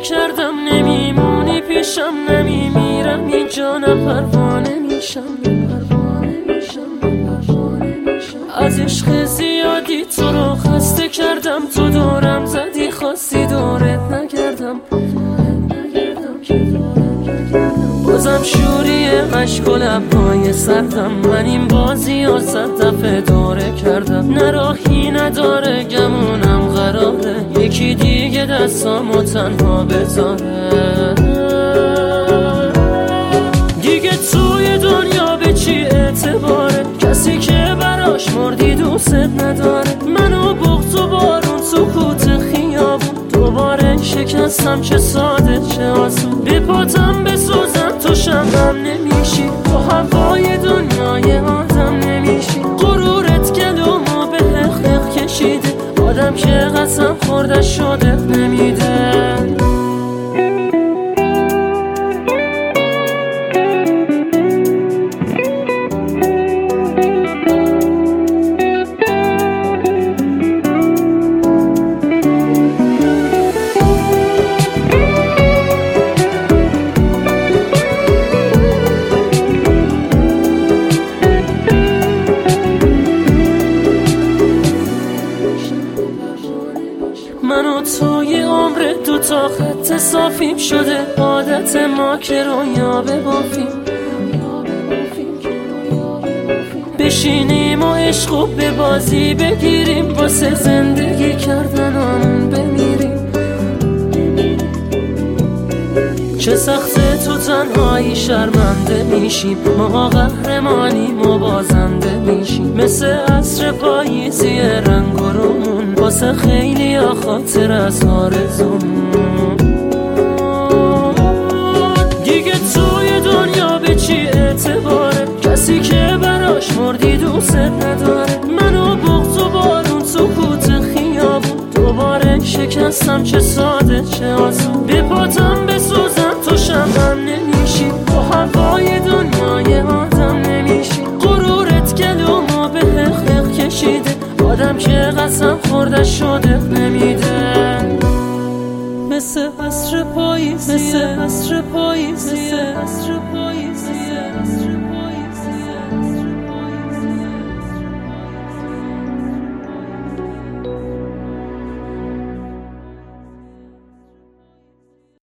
کردم نمیمونی پیشم، نمیمیرم اینجا، نه پروانه میشم. از عشق زیادی تو رو خسته کردم، تو دورم زدی خواستی دورت نکردم. بازم شوری عشق و لبهای سردم، من این بازی ها 100 دفعه دوره کردم. نه راهی نداره گمونم قراره یکی دیگه دستامو تنها بذاره. دیگه توی دنیا به چی اعتباره کسی که براش مردی دوست نداره. منو بغض و بارون سکوت خیابون دوباره شکستم، چه ساده چه آسون. به پاتم بسوزم تو شمعم نمیشی، تو هوای دنیای آدم نمیشی. غرورت گلومو به حق کشیده، آدم که قسم خورده شده نمیده. من و توی عمر دو تا خط صافیم شده، عادت ما که رویا ببافیم. بشینیم و عشقو به بازی بگیریم، واسه زندگی کردنمون بمیریم. چه سخته تو تنهایی شرمنده میشیم، ما قهرمانیم و بازنده میشیم. مثل عصر پاییزی رنگ و رومون، واسه خیلی ها خاطر از آرزومون. دیگه توی دنیا به چی اعتباره کسی که براش مردی دوست نداره. منو بغض و بارون سکوت خیابون دوباره شکستم، چه ساده چه آسون. به پاتم بسوزم تو شمعم نمیشی، تو هوای دنیای آدم نمیشی. غرورت گلومو به حق کشیده، آدم که قسم خورده شده نمیده. مثل عصر پاییزیه، مثل عصر پاییزیه.